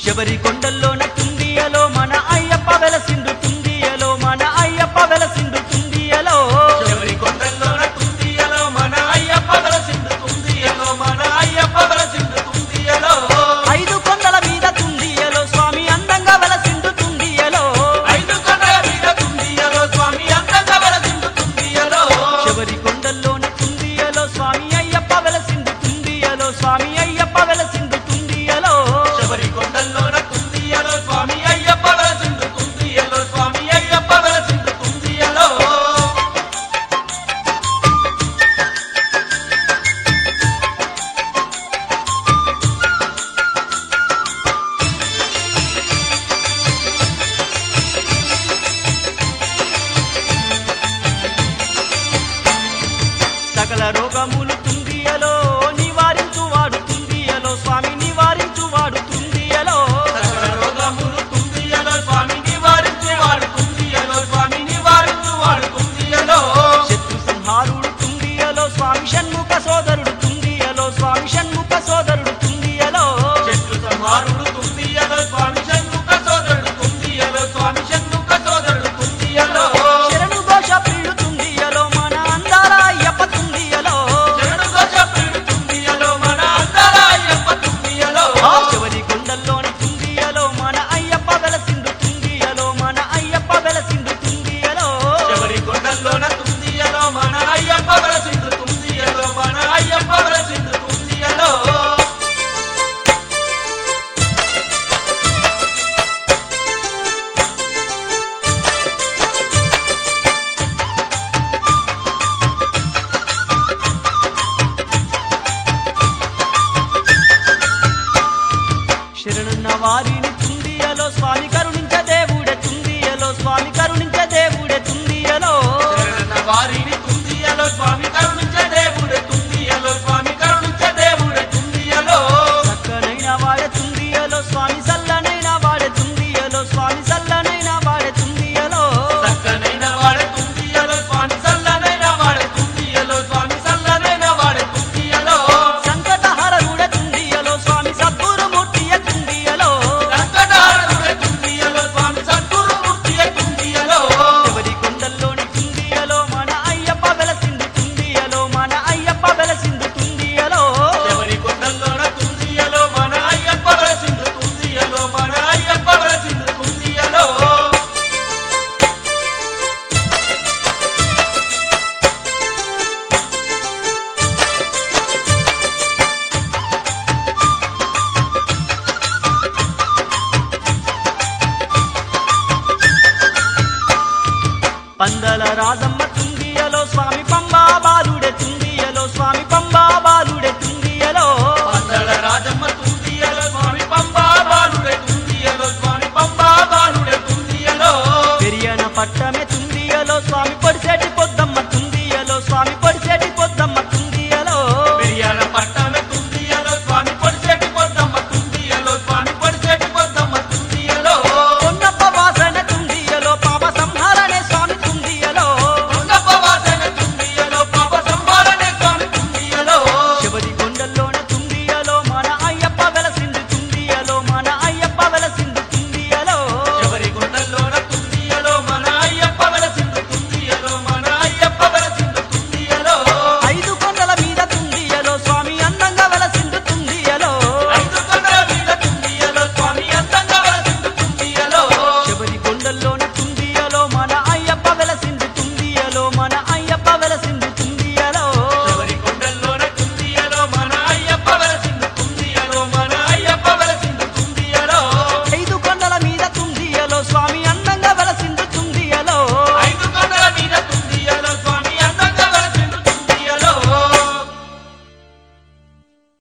శబరి కొండల్లోన తుండియలో మన అయ్యప్ప వెలసిండు తుండియలో మన అయ్యప్ప వెలసిండు తుండియలో శబరి కొండల్లోన తుండియలో మన అయ్యప్ప వెలసిండు తుండియలో మన అయ్యప్ప వెలసిండు తుండియలో 5 కొండల మీద తుండియలో స్వామి అందంగా వెలసిండు తుండియలో 5 కొండల మీద తుండియలో స్వామి అందంగా వెలసిండు తుండియలో శబరి కొండల్లోన తుండియలో స్వామి అయ్యప్ప వెలసిండు తుండియలో స్వామి అయ్యప్ప వెలసిండు తుండియలో శబరి కొండల్లోన తుండియలో స్వామి అయ్యప్ప వెలసిండు తుండియలో స్వామి అయ్యప్ప వెలసిండు తుండియలో సకల రోగములు తుండియలో నివారించువాడు తుండియలో స్వామి నివారించువాడు తుండియలో సకల రోగములు తుండియలో స్వామి నివారించువాడు తుండియలో స్వామి నివారించువాడు తుండియలో శత్రు సంహారుడు తుండియలో స్వామి షణ్ముఖ సోదరుడు తుండియలో స్వామి షణ్ముఖ సోదరుడు తుండియలో శత్రు సంహారుడు తుండియలో స్వామి షణ్ముఖ సోదరుడు తుండియలో స్వామి షణ్ముఖ సోదరుడు తుండియలో శరణు ఘోష ప్రియుడు తుండియలో మన అందాల అయ్యప్ప తుండియలో శరణు ఘోష ప్రియుడు తుండియలో మన అందాల అయ్యప్ప తుండియలో శబరి కొండల్లోని తుండియలో మన అయ్యప్ప వెలసిండు తుండియలో మన అయ్యప్ప వెలసిండు తుండియలో శబరి కొండల్లోన తుండియలో మన అయ్యప్ప వెలసిండు తుండియలో మన అయ్యప్ప వెలసిండు తుండియలో శరణున్న వారిని తుండియలో స్వామి కరుణించ దేవుడే తుండియలో స్వామి కరుణించ దేవుడే తుండియలో శరణన్న వారిని తుండియలో స్వామి కరుణించే దేవుడే తుండియలో స్వామి కరుణించే దేవుడే తుండియలో చక్కనైన వాడే తుండియలో స్వామి సల్లనైన వాడే తుండియలో స్వామి సల్లనైన వాడే తుండియలో చక్కనైన వాడే తుండియలో స్వామి సల్లనైన వాడే తుండియలో స్వామి సల్లనైన వాడే తుండియలో సంకటహరుడే తుండియలో స్వామి సద్గురుమూర్తియ తుండియలో సంకటహరుడే తుండియలో స్వామి సద్గురుమూర్తియే తుండియలో శబరి కొండల్లోని తుండియలో మన అయ్యప్ప వెలసిండు తుండియలో మన అయ్యప్ప వెలసిండు తుండియలో శబరి కొండల్లోన తుండియలో మన అయ్యప్ప వెలసిండు తుండియలో మన అయ్యప్ప వెలసిండు తుండియలో పందల రాజం